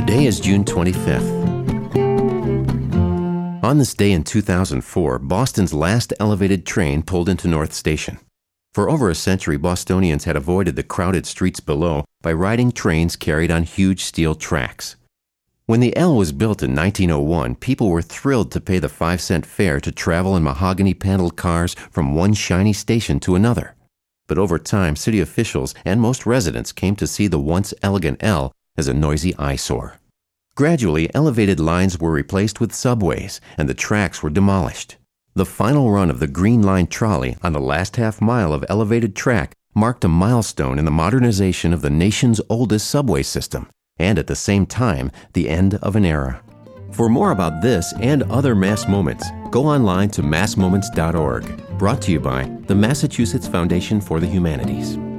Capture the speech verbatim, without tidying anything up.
Today is June twenty-fifth. On this day in two thousand four, Boston's last elevated train pulled into North Station. For over a century, Bostonians had avoided the crowded streets below by riding trains carried on huge steel tracks. When the L was built in nineteen oh one, people were thrilled to pay the five-cent fare to travel in mahogany-paneled cars from one shiny station to another. But over time, city officials and most residents came to see the once elegant L as a noisy eyesore. Gradually, elevated lines were replaced with subways, and the tracks were demolished. The final run of the Green Line trolley on the last half mile of elevated track marked a milestone in the modernization of the nation's oldest subway system, and at the same time, the end of an era. For more about this and other Mass Moments, go online to mass moments dot org. Brought to you by the Massachusetts Foundation for the Humanities.